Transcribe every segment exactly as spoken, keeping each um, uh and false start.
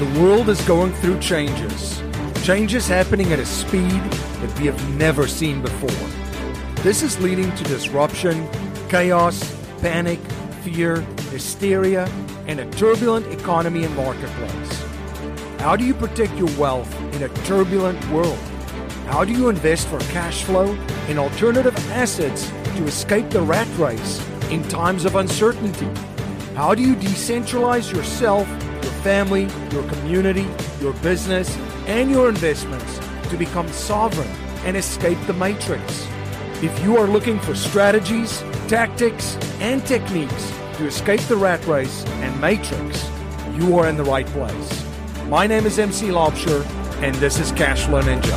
The world is going through changes. Changes happening at a speed that we have never seen before. This is leading to disruption, chaos, panic, fear, hysteria, and a turbulent economy and marketplace. How do you protect your wealth in a turbulent world? How do you invest for cash flow in alternative assets to escape the rat race in times of uncertainty? How do you decentralize yourself, your family, your community, your business, and your investments to become sovereign and escape the matrix? If you are looking for strategies, tactics, and techniques to escape the rat race and matrix, you are in the right place. My name is M C Laubscher, and this is Cashflow Ninja.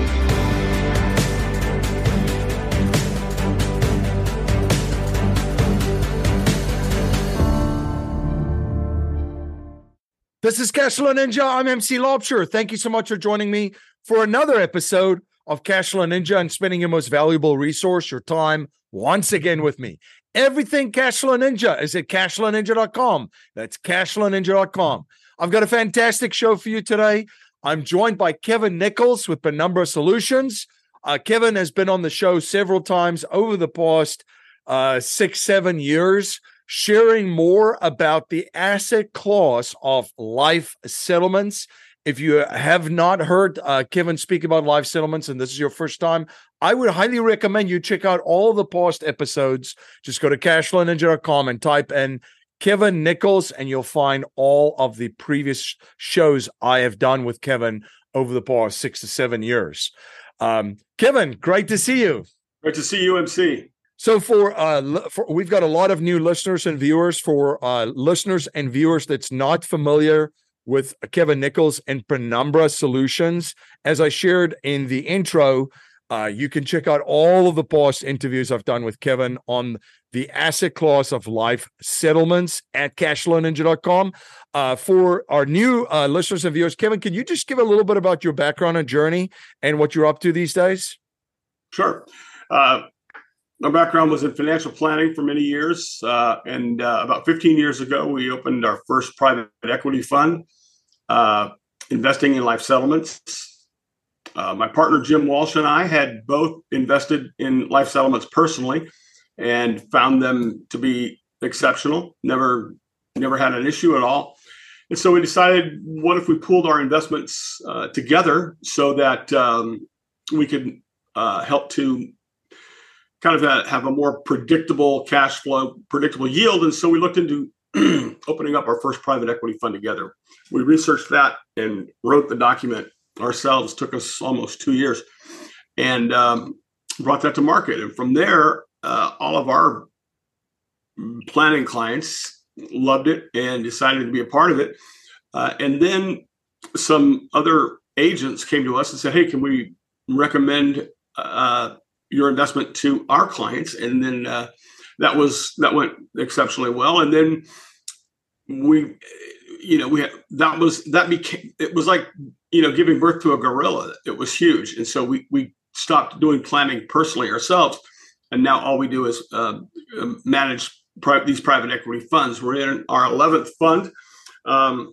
This is Cashflow Ninja. I'm M C Laubscher. Thank you so much for joining me for another episode of Cashflow Ninja and spending your most valuable resource, your time, once again with me. Everything Cashflow Ninja is at cashflow ninja dot com. That's cashflow ninja dot com. I've got a fantastic show for you today. I'm joined by Kevin Nichols with Penumbra Solutions. Uh, Kevin has been on the show several times over the past uh, six, seven years, sharing more about the asset class of life settlements. If you have not heard uh, Kevin speak about life settlements and this is your first time, I would highly recommend you check out all the past episodes. Just go to cashflow ninja dot com and type in Kevin Nichols, and you'll find all of the previous shows I have done with Kevin over the past six to seven years. Um, Kevin, great to see you. Great to see you, M C. So for, uh, for we've got a lot of new listeners and viewers. For uh, listeners and viewers that's not familiar with Kevin Nichols and Penumbra Solutions, as I shared in the intro, uh, you can check out all of the past interviews I've done with Kevin on the asset class of life settlements at cashflow ninja dot com. Uh, for our new uh, listeners and viewers, Kevin, can you just give a little bit about your background and journey and what you're up to these days? Sure. Uh, my background was in financial planning for many years. Uh, and uh, about fifteen years ago, we opened our first private equity fund, uh, investing in life settlements. Uh, my partner, Jim Walsh, and I had both invested in life settlements personally and found them to be exceptional. Never, never had an issue at all. And so we decided, what if we pooled our investments uh, together so that um, we could uh, help to kind of uh, have a more predictable cash flow, predictable yield. And so we looked into opening up our first private equity fund together. We researched that and wrote the document ourselves. Took us almost two years and um, brought that to market. And from there, uh, all of our planning clients loved it and decided to be a part of it. Uh, and then some other agents came to us and said, hey, can we recommend uh, your investment to our clients? And then uh, that was, that went exceptionally well. And then we, you know, we had, that was, that became, it was like, you know, giving birth to a gorilla. It was huge. And so we, we stopped doing planning personally ourselves. And now all we do is uh, manage pri- these private equity funds. We're in our eleventh fund. Um,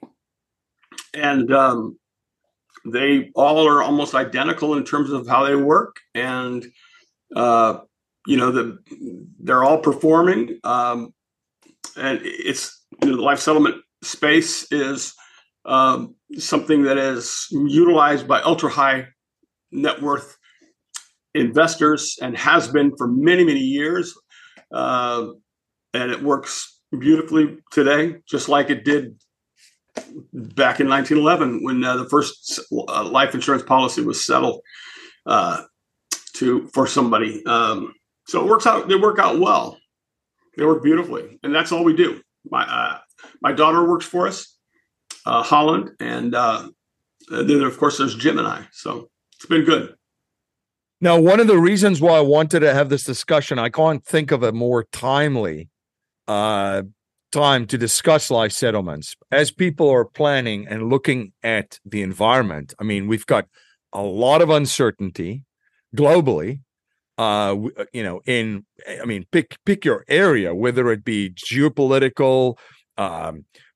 and um, they all are almost identical in terms of how they work. And, uh, you know, the, they're all performing. Um, and it's, you know, the life settlement space is um, something that is utilized by ultra high net worth investors and has been for many, many years. Uh, and it works beautifully today, just like it did back in nineteen eleven when uh, the first uh, life insurance policy was settled uh, to for somebody. Um, so it works out. They work out well. They work beautifully, and that's all we do. My uh, my daughter works for us, uh, Holland, and uh, then of course there's Jim and I. So it's been good. Now, one of the reasons why I wanted to have this discussion, I can't think of a more timely uh, time to discuss life settlements. As people are planning and looking at the environment, I mean, we've got a lot of uncertainty globally. Uh, you know, in I mean, pick pick your area, whether it be geopolitical, um,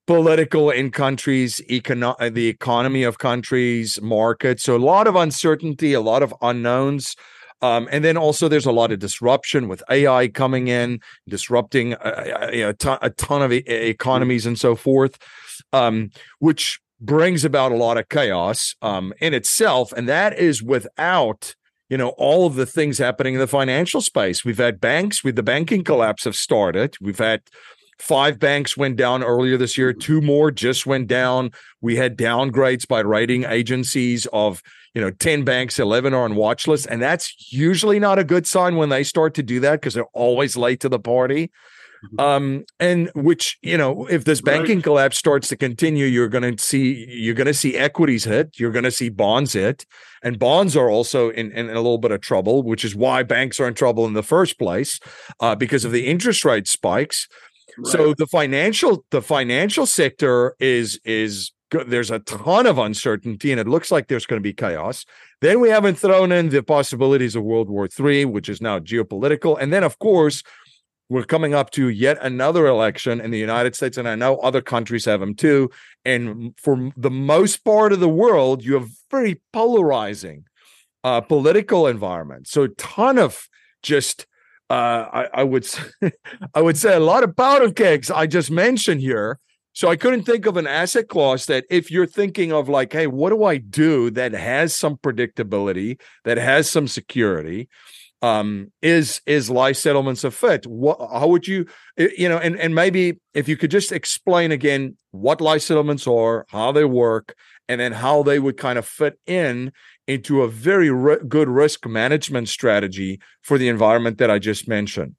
political in countries, econo- the economy of countries, markets. So a lot of uncertainty, a lot of unknowns. Um, and then also there's a lot of disruption with A I coming in, disrupting a, a, a, ton, a ton of e- economies and so forth, um, which brings about a lot of chaos um, in itself. And that is without, you know, all of the things happening in the financial space. We've had banks with the banking collapse have started. We've had five banks went down earlier this year. Two more just went down. We had downgrades by rating agencies of, you know, ten banks, eleven are on watch lists. And that's usually not a good sign when they start to do that because they're always late to the party. Um, and which, you know, if this banking right. collapse starts to continue, you're going to see, you're going to see equities hit, you're going to see bonds hit, and bonds are also in, in a little bit of trouble, which is why banks are in trouble in the first place, uh, because of the interest rate spikes. Right. So the financial, the financial sector is, is, there's a ton of uncertainty and it looks like there's going to be chaos. Then we haven't thrown in the possibilities of World War Three, which is now geopolitical. And then of course, we're coming up to yet another election in the United States, and I know other countries have them too. And for the most part of the world, you have very polarizing uh, political environment. So a ton of just, uh, I, I would, I would say a lot of powder kegs I just mentioned here. So I couldn't think of an asset class that if you're thinking of like, hey, what do I do that has some predictability, that has some security? Um, is is life settlements a fit? What, how would you, you know, and, and maybe if you could just explain again what life settlements are, how they work, and then how they would kind of fit in into a very re- good risk management strategy for the environment that I just mentioned.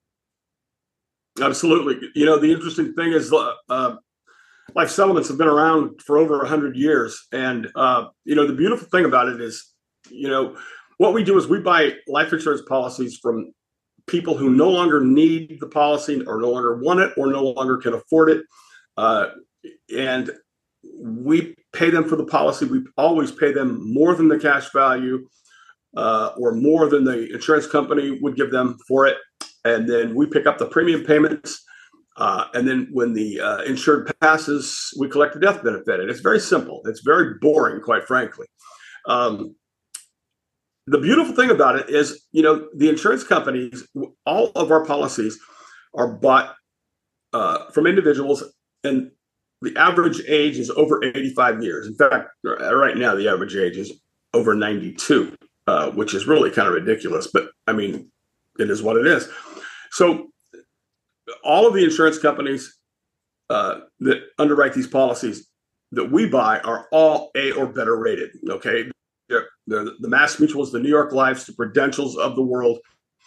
Absolutely. You know, the interesting thing is uh, life settlements have been around for over one hundred years. And, uh, you know, the beautiful thing about it is, you know, what we do is we buy life insurance policies from people who no longer need the policy or no longer want it or no longer can afford it. Uh, and we pay them for the policy. We always pay them more than the cash value uh, or more than the insurance company would give them for it. And then we pick up the premium payments. Uh, and then when the uh, insured passes, we collect the death benefit. And it's very simple. It's very boring, quite frankly. Um, The beautiful thing about it is, you know, the insurance companies, all of our policies are bought uh, from individuals, and the average age is over eighty-five years. In fact, right now, the average age is over ninety-two, uh, which is really kind of ridiculous. But I mean, it is what it is. So all of the insurance companies uh, that underwrite these policies that we buy are all A or better rated. Okay. They're, they're the Mass Mutuals, the New York Lifes, the Prudentials of the world.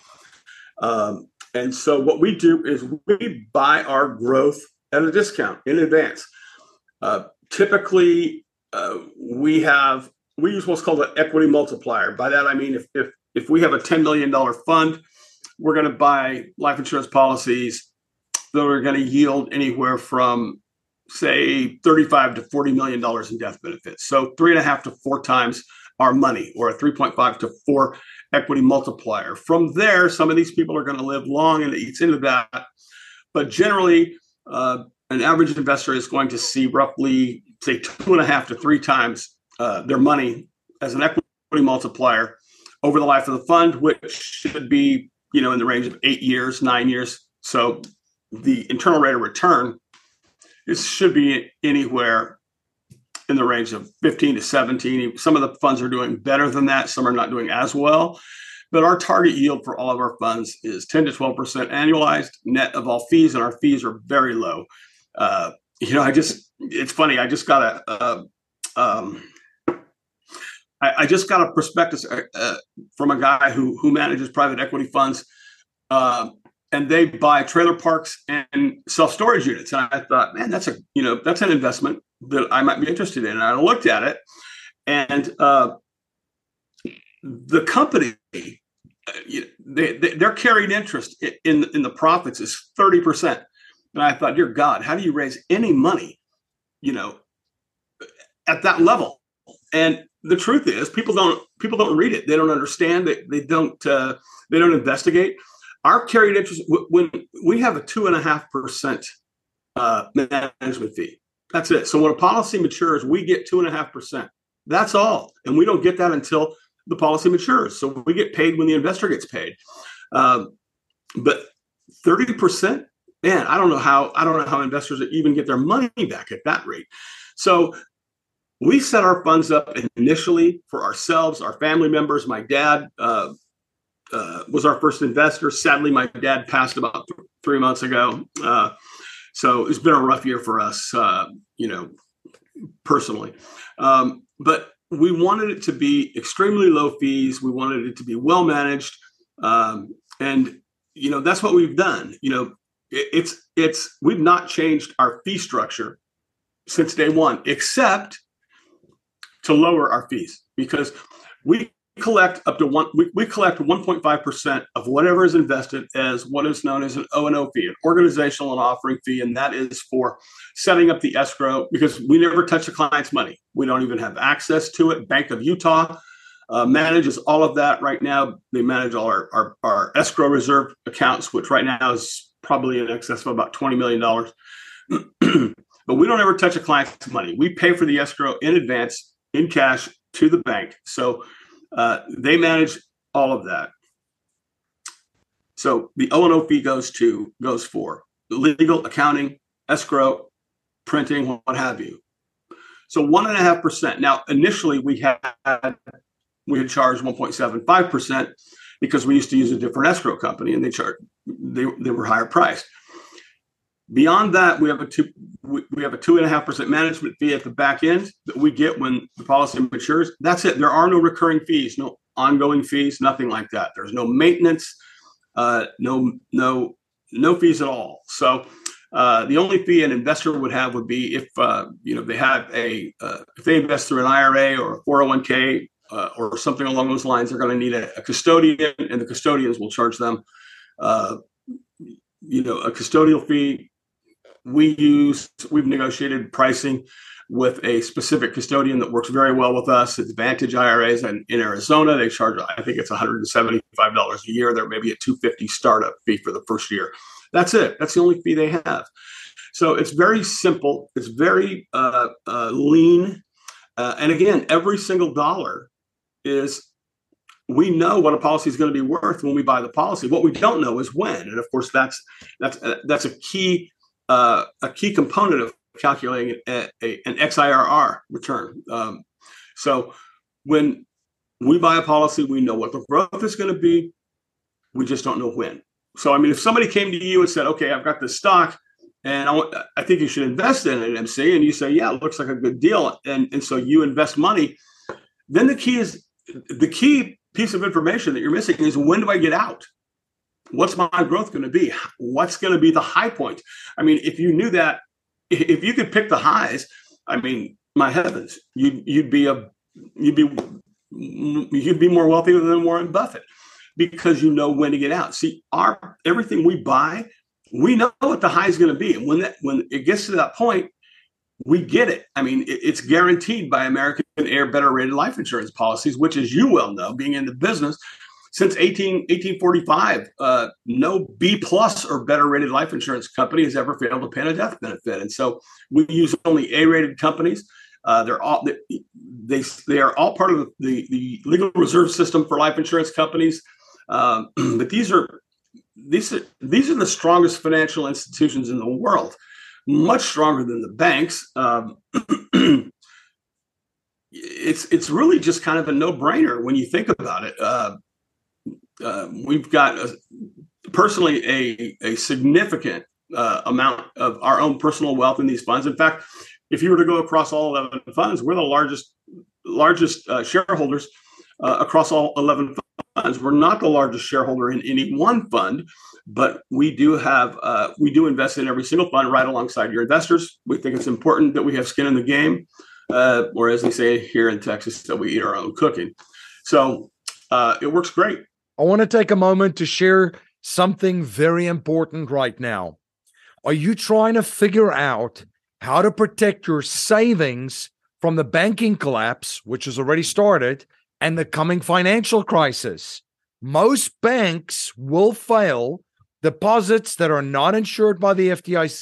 Um, and so what we do is we buy our growth at a discount in advance. Uh, typically, uh, we have we use what's called an equity multiplier. By that, I mean, if if, if we have a ten million dollars fund, we're going to buy life insurance policies that are going to yield anywhere from, say, thirty-five to forty million dollars in death benefits. So three and a half to four times our money, or a three point five to four equity multiplier. From there, some of these people are going to live long and it eats into that. But generally, uh, an average investor is going to see roughly, say, two and a half to three times uh, their money as an equity multiplier over the life of the fund, which should be, you know, in the range of eight years, nine years. So the internal rate of return is should be anywhere in the range of fifteen to seventeen. Some of the funds are doing better than that. Some are not doing as well. But our target yield for all of our funds is ten to twelve percent annualized net of all fees, and our fees are very low. Uh, you know, I just, it's funny. I just got a, a um, I, I just got a prospectus uh, from a guy who who manages private equity funds, uh, and they buy trailer parks and self-storage units. And I thought, man, that's a, you know, that's an investment that I might be interested in. And I looked at it, and uh, the company, they, they, their carried interest in, in the profits is thirty percent. And I thought, dear God, how do you raise any money, you know, at that level? And the truth is, people don't people don't read it. They don't understand it. They don't uh, they don't investigate. Our carried interest, when we have a two and a half percent uh, management fee. That's it. So when a policy matures, we get two and a half percent. That's all, and we don't get that until the policy matures. So we get paid when the investor gets paid. Um, but thirty percent, man, I don't know how I don't know how investors even get their money back at that rate. So we set our funds up initially for ourselves, our family members. My dad uh, uh, was our first investor. Sadly, my dad passed about th- three months ago. Uh, so it's been a rough year for us, uh, you know, personally. Um, but we wanted it to be extremely low fees. We wanted it to be well managed. Um, and, you know, that's what we've done. You know, it, it's, it's, we've not changed our fee structure since day one, except to lower our fees, because we collect up to one, we, we collect one point five percent of whatever is invested as what is known as an O and O fee, an organizational and offering fee. And that is for setting up the escrow, because we never touch the client's money. We don't even have access to it. Bank of Utah uh, manages all of that right now. They manage all our, our, our escrow reserve accounts, which right now is probably in excess of about twenty million dollars. But we don't ever touch a client's money. We pay for the escrow in advance, in cash, to the bank. So uh, they manage all of that. So the O and O fee goes to goes for legal, accounting, escrow, printing, what have you. So one and a half percent. Now, initially we had we had charged one point seven five percent because we used to use a different escrow company, and they charged they they were higher priced. Beyond that, we have a two we, we have a two and a half percent management fee at the back end that we get when the policy matures. That's it. There are no recurring fees, no ongoing fees, nothing like that. There's no maintenance, uh, no no no fees at all. So uh, the only fee an investor would have would be if uh, you know they have a uh, if they invest through an I R A or a four oh one k uh, or something along those lines. They're going to need a, a custodian, and the custodians will charge them uh, you know a custodial fee. We use, we've negotiated pricing with a specific custodian that works very well with us. It's Vantage I R As, and in Arizona, they charge, I think it's one hundred seventy-five dollars a year. There may be a two hundred fifty dollars startup fee for the first year. That's it. That's the only fee they have. So it's very simple. It's very uh, uh, lean. Uh, and again, every single dollar is, we know what a policy is going to be worth when we buy the policy. What we don't know is when. And of course, that's, that's, uh, that's a key Uh, a key component of calculating a, a, an X I R R return. Um, so when we buy a policy, we know what the growth is going to be. We just don't know when. So, I mean, if somebody came to you and said, okay, I've got this stock and I, want, I think you should invest in it, M C, and you say, yeah, it looks like a good deal. And, and so you invest money, then the key is the key piece of information that you're missing is, when do I get out? What's my growth going to be? What's going to be the high point? I mean, if you knew that, if you could pick the highs, I mean, my heavens, you'd you'd be a you'd be you'd be more wealthy than Warren Buffett, because you know when to get out. See, our everything we buy, we know what the high is going to be, and when that when it gets to that point, we get it. I mean, it, it's guaranteed by American Air Better Rated life insurance policies, which, as you well know, being in the business. Since eighteen forty-five, uh, no B plus or better rated life insurance company has ever failed to pay a death benefit. And so we use only A rated companies. Uh, they're all they they are all part of the, the legal reserve system for life insurance companies. Um, but these are these are these are the strongest financial institutions in the world, much stronger than the banks. Um, it's it's really just kind of a no brainer when you think about it. Uh, Uh, we've got a, personally a, a significant uh, amount of our own personal wealth in these funds. In fact, if you were to go across all eleven funds, we're the largest largest uh, shareholders uh, across all eleven funds. We're not the largest shareholder in any one fund, but we do have uh, we do invest in every single fund right alongside your investors. We think it's important that we have skin in the game, uh, or as they say here in Texas, that we eat our own cooking. So uh, it works great. I want to take a moment to share something very important right now. Are you trying to figure out how to protect your savings from the banking collapse, which has already started, and the coming financial crisis? Most banks will fail. Deposits that are not insured by the F D I C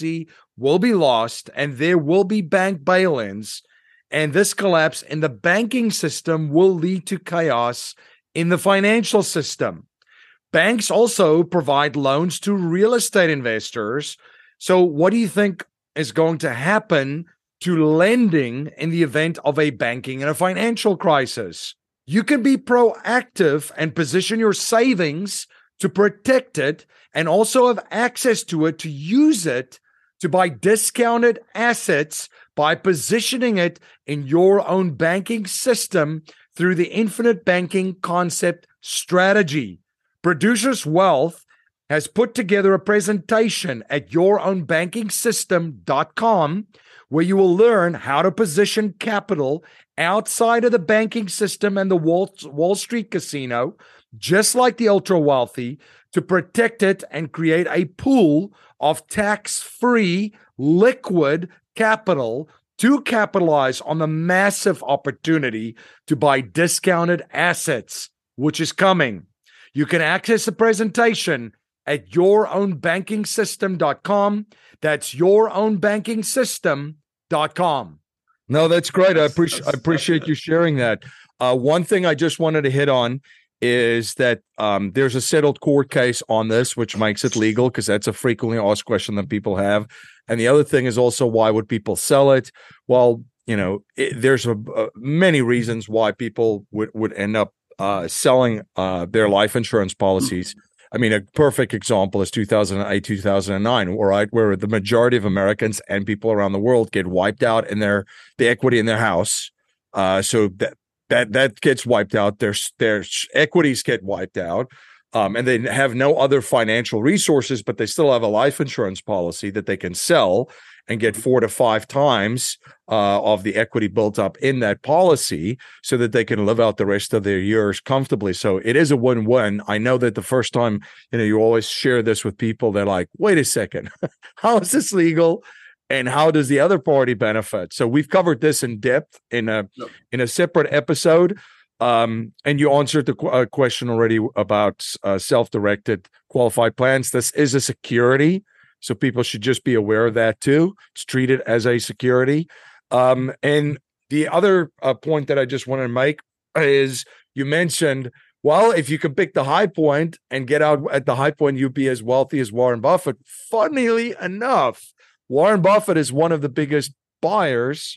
will be lost and there will be bank bail-ins. And this collapse in the banking system will lead to chaos in the financial system. Banks also provide loans to real estate investors. So what do you think is going to happen to lending in the event of a banking and a financial crisis? You can be proactive and position your savings to protect it and also have access to it to use it to buy discounted assets by positioning it in your own banking system through the infinite banking concept strategy. Producers Wealth has put together a presentation at your own banking system dot com where you will learn how to position capital outside of the banking system and the Wall, Wall Street casino, just like the ultra wealthy, to protect it and create a pool of tax-free liquid capital to capitalize on the massive opportunity to buy discounted assets, which is coming. You can access the presentation at your own banking system dot com. That's your own banking system dot com. No, that's great. I appreciate I appreciate you sharing that. Uh, one thing I just wanted to hit on is that um, there's a settled court case on this, which makes it legal, because that's a frequently asked question that people have. And the other thing is also, why would people sell it? Well, you know, it, there's a, uh, many reasons why people would, would end up uh, selling uh, their life insurance policies. I mean, a perfect example is two thousand eight, two thousand nine, right, where the majority of Americans and people around the world get wiped out in their the equity in their house. Uh, so that that that gets wiped out. Their their equities get wiped out, um, and they have no other financial resources, but they still have a life insurance policy that they can sell and get four to five times uh, of the equity built up in that policy, so that they can live out the rest of their years comfortably. So it is a win-win. I know that the first time, you know, you always share this with people. They're like, "Wait a second, how is this legal? And how does the other party benefit?" So we've covered this in depth in a yep. in a separate episode. Um, and you answered the qu- uh, question already about uh, self-directed qualified plans. This is a security, so people should just be aware of that too. It's treated as a security. Um, and the other uh, point that I just want to make is, you mentioned, well, if you could pick the high point and get out at the high point, you'd be as wealthy as Warren Buffett. Funnily enough, Warren Buffett is one of the biggest buyers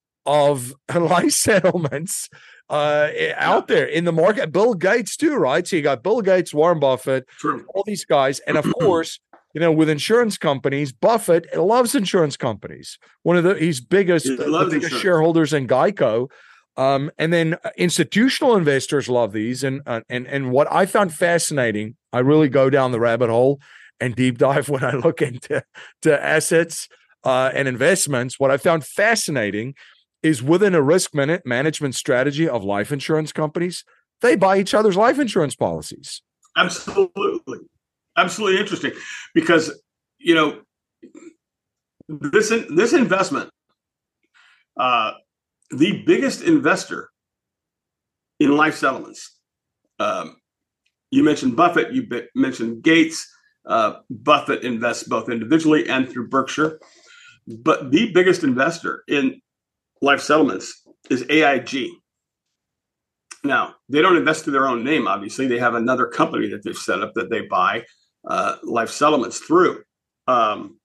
of life settlements uh, out there in the market. Bill Gates too, right? So you got Bill Gates, Warren Buffett, True. all these guys. And of course, you know, with insurance companies, Buffett loves insurance companies. One of the he's biggest, he the biggest shareholders in Geico. Um, and then institutional investors love these. And, uh, and, and what I found fascinating, I really go down the rabbit hole and deep dive when I look into to assets uh, and investments. What I found fascinating is, within a risk man- management strategy of life insurance companies, they buy each other's life insurance policies. Absolutely. Absolutely interesting, because, you know, this, this investment, uh, the biggest investor in life settlements, um, you mentioned Buffett, you be- mentioned Gates. Uh, Buffett invests both individually and through Berkshire. But the biggest investor in life settlements is A I G. Now, they don't invest through their own name, obviously. They have another company that they've set up that they buy uh, life settlements through. Um,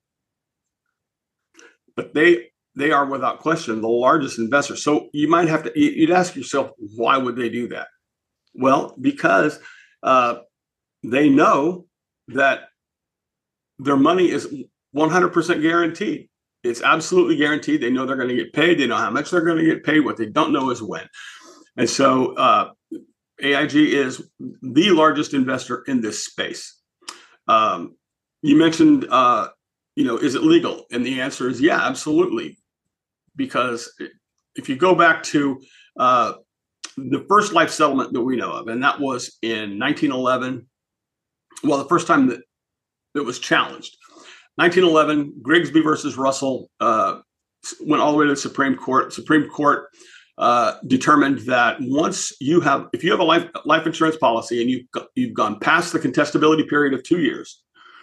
but they they are, without question, the largest investor. So you might have to, you'd ask yourself, why would they do that? Well, because uh, they know that their money is one hundred percent guaranteed. It's absolutely guaranteed. They know they're going to get paid. They know how much they're going to get paid. What they don't know is when. And so uh, A I G is the largest investor in this space. Um, you mentioned, uh, you know, is it legal? And the answer is, yeah, absolutely. Because if you go back to uh, the first life settlement that we know of, and that was in nineteen eleven, well, the first time that it was challenged, nineteen eleven, Grigsby versus Russell uh, went all the way to the Supreme Court. Supreme Court uh, determined that once you have, if you have a life life insurance policy and you've you've gone past the contestability period of two years,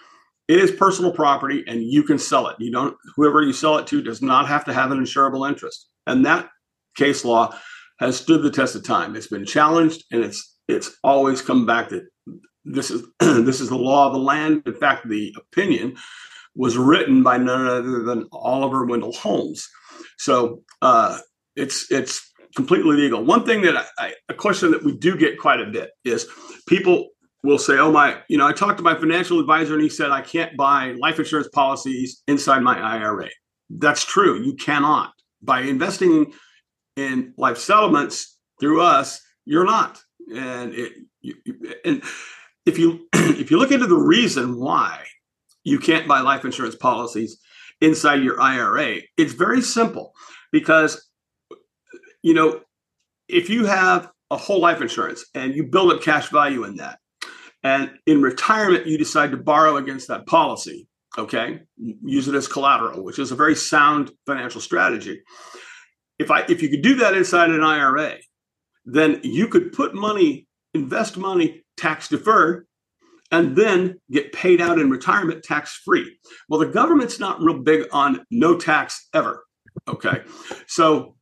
it is personal property and you can sell it. You don't, whoever you sell it to does not have to have an insurable interest. And that case law has stood the test of time. It's been challenged, and it's it's always come back that this is this is the law of the land. In fact, the opinion was written by none other than Oliver Wendell Holmes. So uh, it's it's completely legal. One thing that I, I, a question that we do get quite a bit is people will say, "Oh my, you know, I talked to my financial advisor and he said I can't buy life insurance policies inside my I R A." That's true. You cannot. By investing in life settlements through us, you're not. And it, you, and if you if you look into the reason why you can't buy life insurance policies inside your I R A, it's very simple. Because, you know, if you have a whole life insurance and you build up cash value in that, and in retirement you decide to borrow against that policy, okay, use it as collateral, which is a very sound financial strategy. If I if you could do that inside an I R A, then you could put money, invest money tax deferred, and then get paid out in retirement tax free. Well, the government's not real big on no tax ever. Okay, so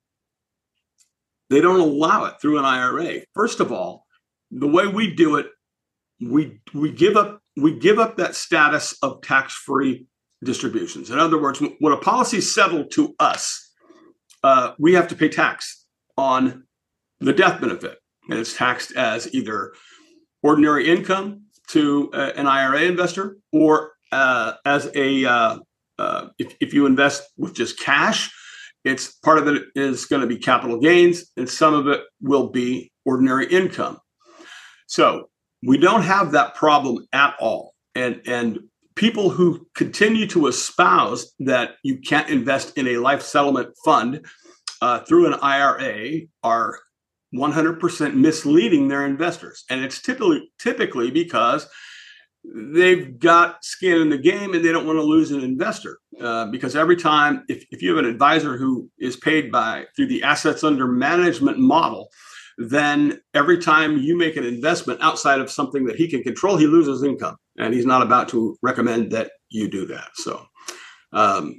they don't allow it through an I R A. First of all, the way we do it, we we give up we give up that status of tax free distributions. In other words, when a policy is settled to us, Uh, we have to pay tax on the death benefit, and it's taxed as either ordinary income to uh, an I R A investor, or uh, as a uh, uh, if, if you invest with just cash, it's part of it is going to be capital gains, and some of it will be ordinary income. So we don't have that problem at all, and and. People who continue to espouse that you can't invest in a life settlement fund uh, through an I R A are one hundred percent misleading their investors. And it's typically typically because they've got skin in the game and they don't want to lose an investor. Uh, because every time, if, if you have an advisor who is paid by through the assets under management model, then every time you make an investment outside of something that he can control, he loses income. And he's not about to recommend that you do that. So, um,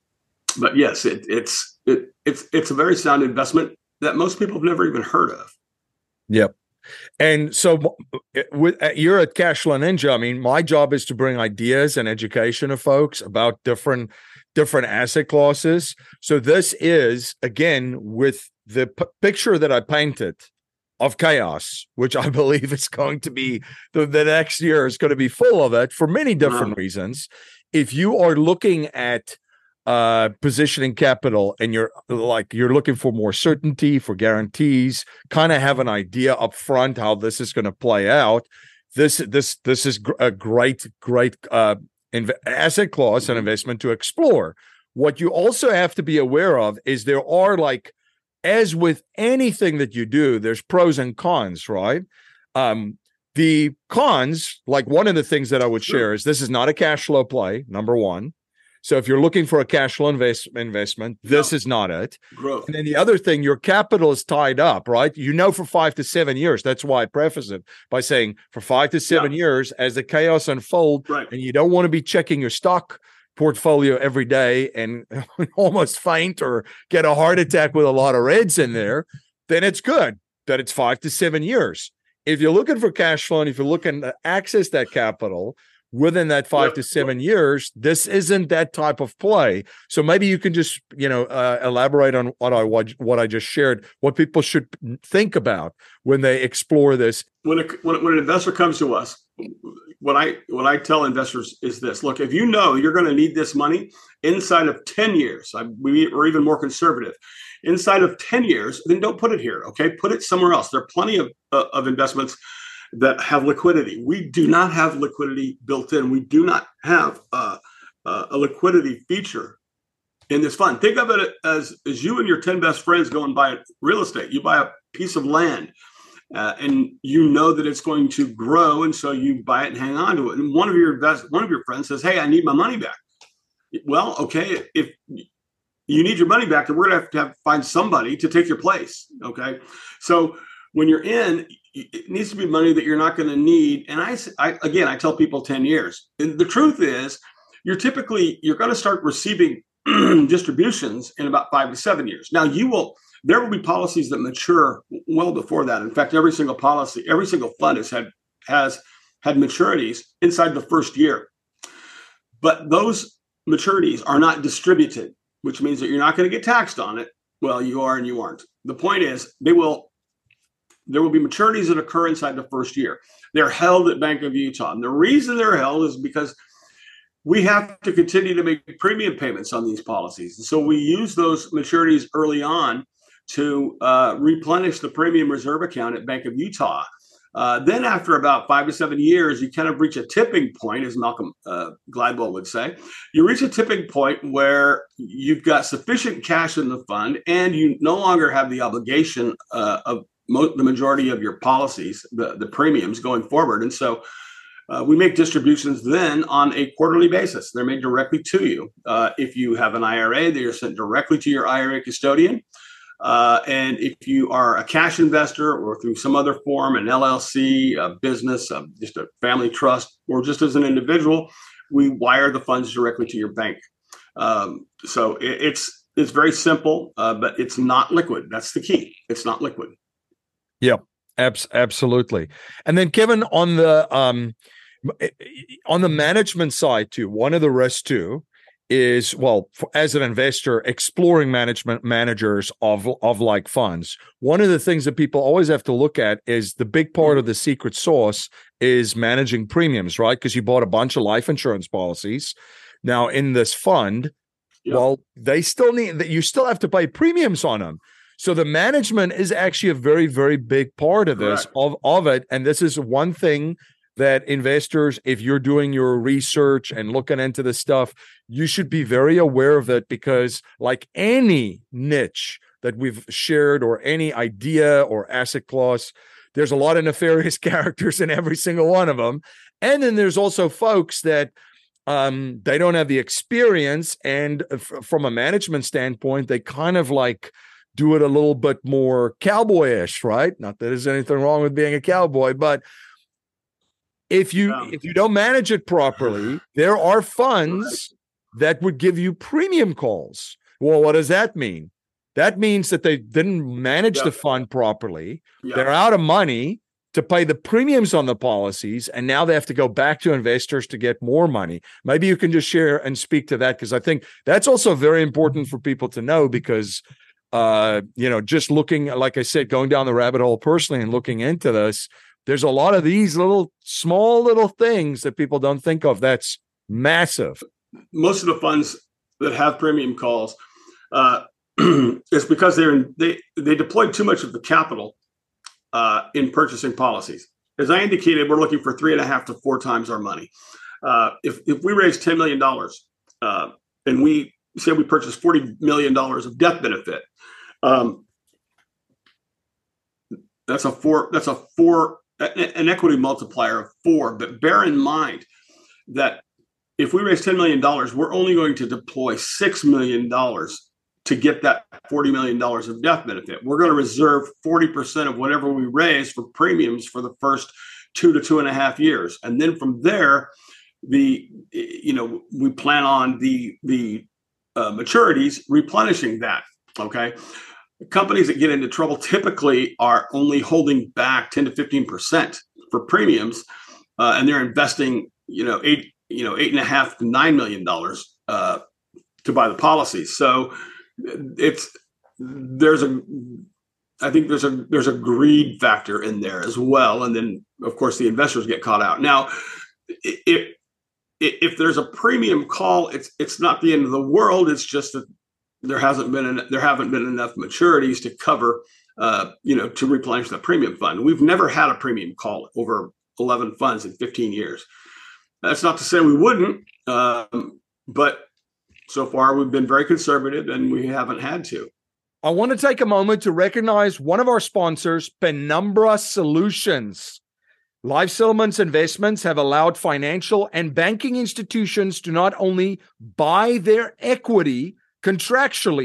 but yes, it, it's it, it's it's a very sound investment that most people have never even heard of. Yep. And so, with you're at Cashflow Ninja. I mean, my job is to bring ideas and education to folks about different different asset classes. So this is, again, with the p- picture that I painted of chaos, which I believe is going to be the, the next year is going to be full of it for many different wow. reasons. If you are looking at uh, positioning capital and you're like you're looking for more certainty, for guarantees, kind of have an idea up front how this is going to play out, this this this is gr- a great great uh, inv- asset class and investment to explore. What you also have to be aware of is there are, like, as with anything that you do, there's pros and cons, right? Um, the cons, like one of the things that I would share is this is not a cash flow play, number one. So if you're looking for a cash flow invest- investment, this no. is not it. Growth. And then the other thing, your capital is tied up, right? You know, for five to seven years. That's why I preface it by saying for five to seven yeah. years, as the chaos unfolds, right. and you don't want to be checking your stock portfolio every day and almost faint or get a heart attack with a lot of reds in there, then it's good that it's five to seven years. If you're looking for cash flow and if you're looking to access that capital within that five yep. to seven years, this isn't that type of play. So maybe you can just, you know, uh, elaborate on what I what, what I just shared, what people should think about when they explore this. When a, when, when an investor comes to us, what I what I tell investors is this: look, if you know you're going to need this money inside of ten years, I, we, we're even more conservative, inside of ten years, then don't put it here. Okay, put it somewhere else. There are plenty of uh, of investments that have liquidity. We do not have liquidity built in. We do not have uh, uh, a liquidity feature in this fund. Think of it as as you and your ten best friends go and buy real estate. You buy a piece of land. Uh, and you know that it's going to grow, and so you buy it and hang on to it. And one of your invest- one of your friends says, "Hey, I need my money back." Well, okay, if you need your money back, then we're going to have to have, find somebody to take your place. Okay, so when you're in, it needs to be money that you're not going to need. And I, I, again, I tell people ten years. And the truth is, you're typically, you're going to start receiving distributions in about five to seven years. Now, you will, there will be policies that mature well before that. In fact, every single policy, every single fund has had, has had maturities inside the first year. But those maturities are not distributed, which means that you're not going to get taxed on it. Well, you are and you aren't. The point is, they will, there will be maturities that occur inside the first year. They're held at Bank of Utah. And the reason they're held is because we have to continue to make premium payments on these policies. And so we use those maturities early on to uh, replenish the premium reserve account at Bank of Utah. Uh, then after about five to seven years, you kind of reach a tipping point, as Malcolm uh, Gladwell would say. You reach a tipping point where you've got sufficient cash in the fund and you no longer have the obligation uh, of mo- the majority of your policies, the, the premiums going forward. And so uh, we make distributions then on a quarterly basis. They're made directly to you. Uh, if you have an I R A, they are sent directly to your I R A custodian. Uh, and if you are a cash investor or through some other form, an L L C, a business, a, just a family trust, or just as an individual, we wire the funds directly to your bank. Um, so it, it's it's very simple, uh, but it's not liquid. That's the key. It's not liquid. Yeah, abs- absolutely. And then Kevin, on the um, on the management side too, one of the risks too is, well, for, as an investor, exploring management managers of of like funds. One of the things that people always have to look at is the big part of the secret sauce is managing premiums, right? Because you bought a bunch of life insurance policies. Now in this fund, yep. well, they still need that. You still have to pay premiums on them. So the management is actually a very, very big part of this, of, of it. And this is one thing that investors, if you're doing your research and looking into this stuff, you should be very aware of it, because like any niche that we've shared or any idea or asset class, there's a lot of nefarious characters in every single one of them. And then there's also folks that um, they don't have the experience. And f- from a management standpoint, they kind of like do it a little bit more cowboyish, right? Not that there's anything wrong with being a cowboy, but if you yeah. if you don't manage it properly, there are funds that would give you premium calls. Well, what does that mean? That means that they didn't manage yeah. the fund properly. Yeah. They're out of money to pay the premiums on the policies, and now they have to go back to investors to get more money. Maybe you can just share and speak to that, because I think that's also very important for people to know, because uh, you know, just looking, like I said, going down the rabbit hole personally and looking into this, there's a lot of these little, small little things that people don't think of. That's massive. Most of the funds that have premium calls, uh, is because they're in, they they deployed too much of the capital uh, in purchasing policies. As I indicated, we're looking for three and a half to four times our money. Uh, if if we raise ten million dollars uh, and we say we purchase forty million dollars of death benefit, um, that's a four. That's a four. An equity multiplier of four. But bear in mind that if we raise ten million dollars, we're only going to deploy six million dollars to get that forty million dollars of death benefit. We're going to reserve forty percent of whatever we raise for premiums for the first two to two and a half years. And then from there, the, you know, we plan on the, the uh, maturities replenishing that. Okay. Companies that get into trouble typically are only holding back ten to fifteen percent for premiums, uh, and they're investing, you know, eight, you know, eight and a half to nine million dollars uh, to buy the policies. So it's there's a, I think there's a there's a greed factor in there as well, and then of course the investors get caught out. Now, if if there's a premium call, it's it's not the end of the world. It's just that there hasn't been an, there haven't been enough maturities to cover, uh, you know, to replenish the premium fund. We've never had a premium call over eleven funds in fifteen years. That's not to say we wouldn't, um, but so far we've been very conservative and we haven't had to. I want to take a moment to recognize one of our sponsors, Penumbra Solutions. Life Settlements Investments have allowed financial and banking institutions to not only buy their equity contractually,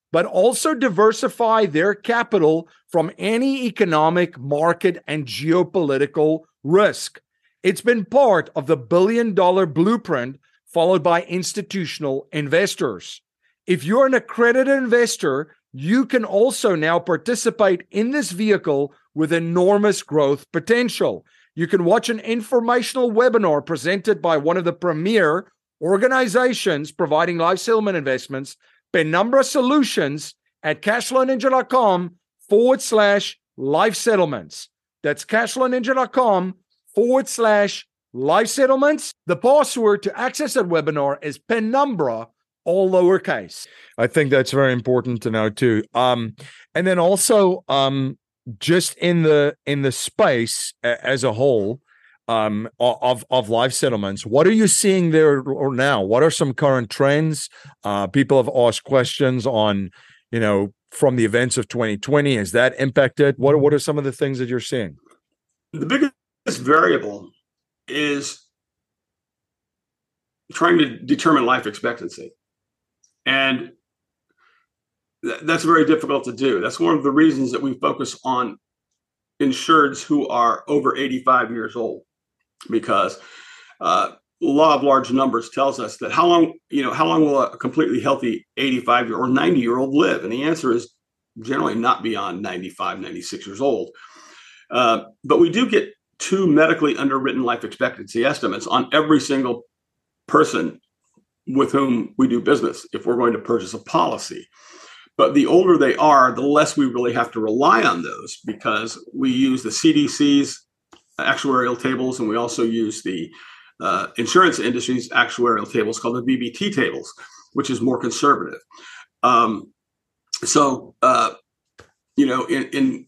but also diversify their capital from any economic, market, and geopolitical risk. It's been part of the billion-dollar blueprint followed by institutional investors. If you're an accredited investor, you can also now participate in this vehicle with enormous growth potential. You can watch an informational webinar presented by one of the premier organizations providing live settlement investments, Penumbra Solutions, at cashflowninja.com forward slash live settlements. That's cashflowninja.com forward slash live settlements. The password to access that webinar is Penumbra, all lowercase. I think that's very important to know too. Um, and then also, um, just in the in the space as a whole, um, of of live settlements, what are you seeing there or now? What are some current trends? Uh, people have asked questions on, you know, from the events of twenty twenty. Has that impacted? What what are some of the things that you're seeing? The biggest variable is trying to determine life expectancy. And th- that's very difficult to do. That's one of the reasons that we focus on insureds who are over eighty-five years old, because uh, law of large numbers tells us that how long, you know, how long will a completely healthy eighty-five year or ninety year old live? And the answer is generally not beyond ninety-five, ninety-six years old. Uh, but we do get two medically underwritten life expectancy estimates on every single person with whom we do business if we're going to purchase a policy. But the older they are, the less we really have to rely on those, because we use the C D C's actuarial tables, and we also use the uh, insurance industry's actuarial tables called the V B T tables, which is more conservative. Um, so, uh, you know, in, in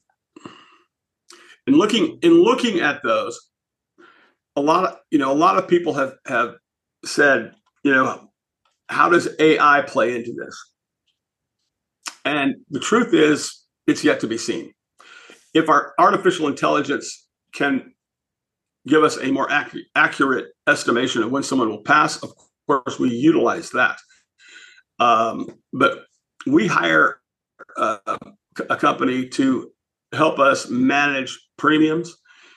in looking in looking at those, a lot of you know a lot of people have have said, you know, how does A I play into this? And the truth is, it's yet to be seen. If our artificial intelligence can give us a more ac- accurate estimation of when someone will pass, of course, we utilize that. Um, but we hire uh, a company to help us manage premiums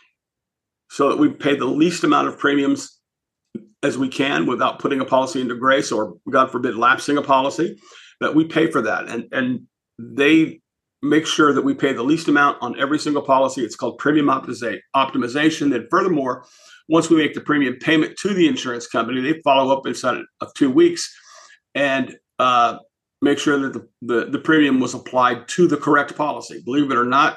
so that we pay the least amount of premiums as we can without putting a policy into grace or, God forbid, lapsing a policy. But we pay for that. And, and they make sure that we pay the least amount on every single policy. It's called premium optimiza- optimization. And furthermore, once we make the premium payment to the insurance company, they follow up inside of two weeks and uh, make sure that the, the, the premium was applied to the correct policy. Believe it or not,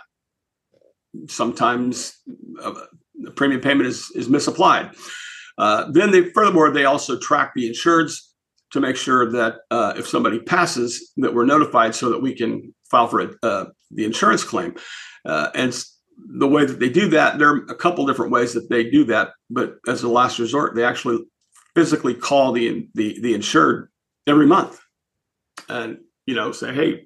sometimes uh, the premium payment is, is misapplied. Uh, then they, furthermore, they also track the insureds to make sure that uh, if somebody passes, that we're notified so that we can file for a, uh, the insurance claim. Uh, and the way that they do that, there are a couple different ways that they do that. But as a last resort, they actually physically call the the, the insured every month and, you know, say, hey,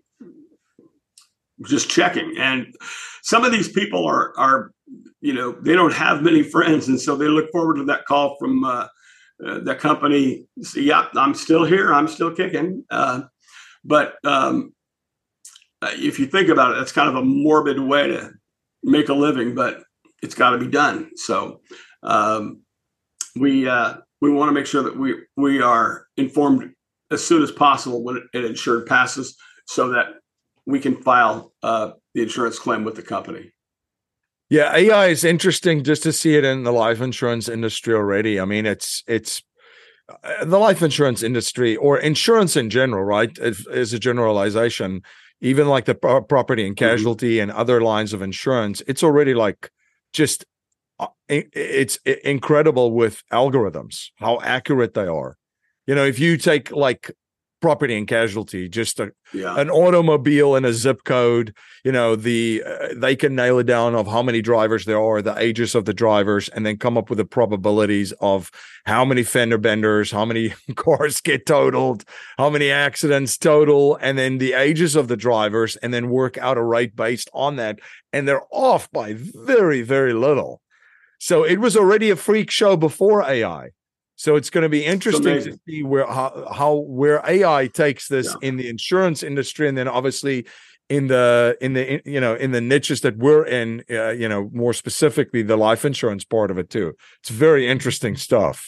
just checking. And some of these people are are you know, they don't have many friends, and so they look forward to that call from uh, uh, that company. Say, yeah, I'm still here. I'm still kicking. Uh, but um, if you think about it, that's kind of a morbid way to make a living, but it's got to be done. So um, we uh, we want to make sure that we we are informed as soon as possible when an insured passes, so that we can file uh, the insurance claim with the company. Yeah, A I is interesting just to see it in the life insurance industry already. I mean, it's it's uh, the life insurance industry or insurance in general, right? Is, is a generalization. Even like the pro- property and casualty mm-hmm. and other lines of insurance, it's already like just uh, it's incredible with algorithms how accurate they are. You know, if you take like property and casualty, just a, yeah. an automobile and a zip code, you know, the uh, they can nail it down of how many drivers there are, the ages of the drivers, and then come up with the probabilities of how many fender benders, how many cars get totaled, how many accidents total, and then the ages of the drivers, and then work out a rate based on that. And they're off by very, very little. So it was already a freak show before A I. So it's going to be interesting to see where how, how where A I takes this yeah. in the insurance industry, and then obviously in the in the in, you know in the niches that we're in, uh, you know, more specifically the life insurance part of it too. It's very interesting stuff.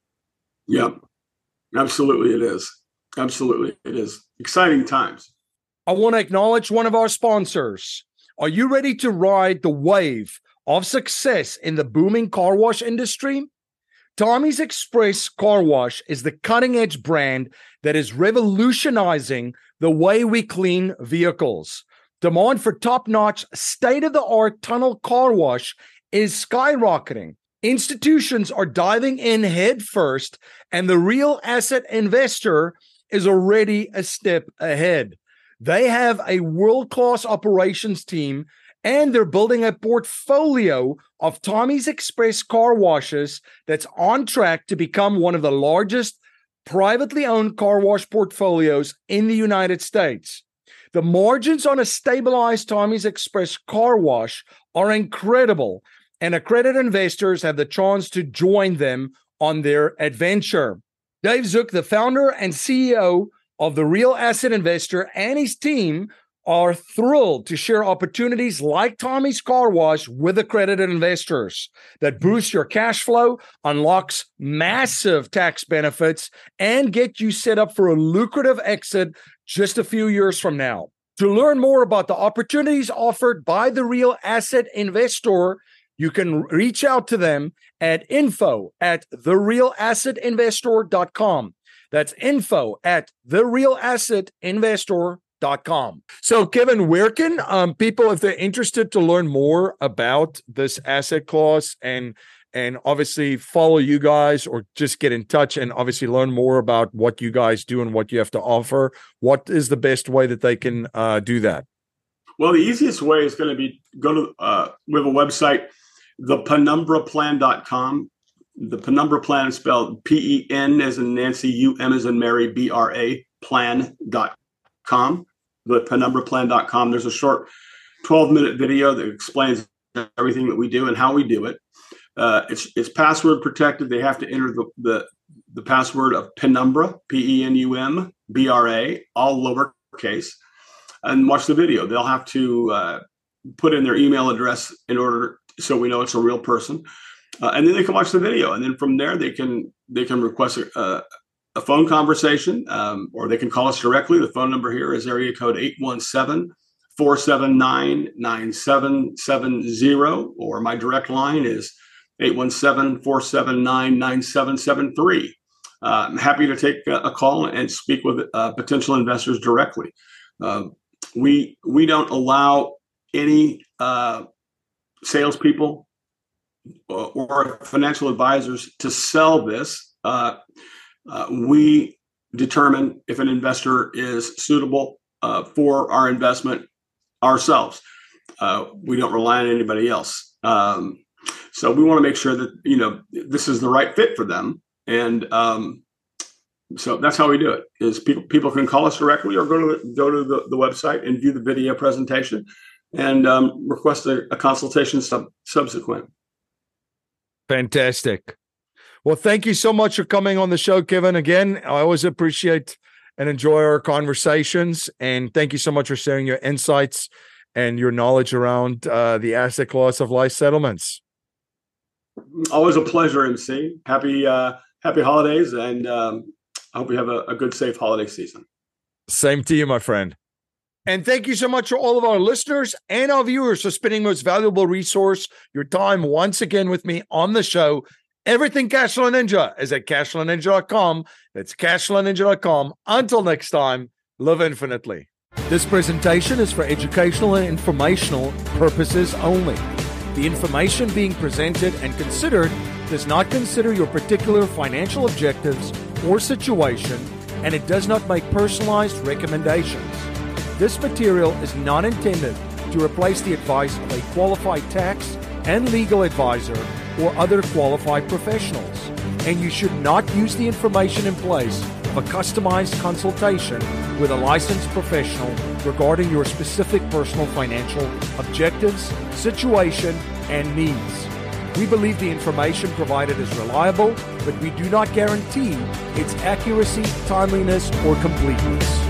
Yeah, absolutely, it is. Absolutely, it is exciting times. I want to acknowledge one of our sponsors. Are you ready to ride the wave of success in the booming car wash industry? Tommy's Express Car Wash is the cutting-edge brand that is revolutionizing the way we clean vehicles. Demand for top-notch, state-of-the-art tunnel car wash is skyrocketing. Institutions are diving in head first, and the real asset investor is already a step ahead. They have a world-class operations team, and they're building a portfolio of Tommy's Express car washes that's on track to become one of the largest privately owned car wash portfolios in the United States. The margins on a stabilized Tommy's Express car wash are incredible, and accredited investors have the chance to join them on their adventure. Dave Zook, the founder and C E O of The Real Asset Investor, and his team are thrilled to share opportunities like Tommy's Car Wash with accredited investors that boost your cash flow, unlocks massive tax benefits, and get you set up for a lucrative exit just a few years from now. To learn more about the opportunities offered by The Real Asset Investor, you can reach out to them at info at the real asset investor dot com. That's info at the real asset investor dot com. So, Kevin, where can um, people, if they're interested to learn more about this asset class and and obviously follow you guys or just get in touch and obviously learn more about what you guys do and what you have to offer, what is the best way that they can uh, do that? Well, the easiest way is going to be go to, uh, we have a website, the penumbra plan dot com. The Penumbra Plan is spelled P E N as in Nancy, U M as in Mary, B R A, plan dot com. The penumbra plan dot com. There's a short twelve minute video that explains everything that we do and how we do it. Uh, it's it's password protected. They have to enter the, the, the password of Penumbra, P E N U M, B R A, all lowercase, and watch the video. They'll have to uh, put in their email address in order so we know it's a real person. Uh, and then they can watch the video, and then from there they can they can request a, a phone conversation, um, or they can call us directly. The phone number here is area code eight one seven, four seven nine, nine seven seven zero, or my direct line is eight one seven, four seven nine, nine seven seven three. Uh, I'm happy to take a, a call and speak with uh, potential investors directly. Uh, we we don't allow any uh, salespeople or financial advisors to sell this. Uh, uh, we determine if an investor is suitable uh, for our investment ourselves. Uh, we don't rely on anybody else. Um, so we want to make sure that, you know, this is the right fit for them. And um, so that's how we do it, is people people can call us directly or go to the, go to the, the website and view the video presentation and um, request a, a consultation sub, subsequent. Fantastic. Well, thank you so much for coming on the show, Kevin. Again, I always appreciate and enjoy our conversations. And thank you so much for sharing your insights and your knowledge around uh, the asset class of life settlements. Always a pleasure, M C. Happy, uh, happy holidays. And um, I hope you have a, a good, safe holiday season. Same to you, my friend. And thank you so much for all of our listeners and our viewers for spending most valuable resource, your time once again with me on the show. Everything Cashflow Ninja is at cashflow ninja dot com. That's cashflow ninja dot com. Until next time, live infinitely. This presentation is for educational and informational purposes only. The information being presented and considered does not consider your particular financial objectives or situation, and it does not make personalized recommendations. This material is not intended to replace the advice of a qualified tax and legal advisor or other qualified professionals, and you should not use the information in place of a customized consultation with a licensed professional regarding your specific personal financial objectives, situation, and needs. We believe the information provided is reliable, but we do not guarantee its accuracy, timeliness, or completeness.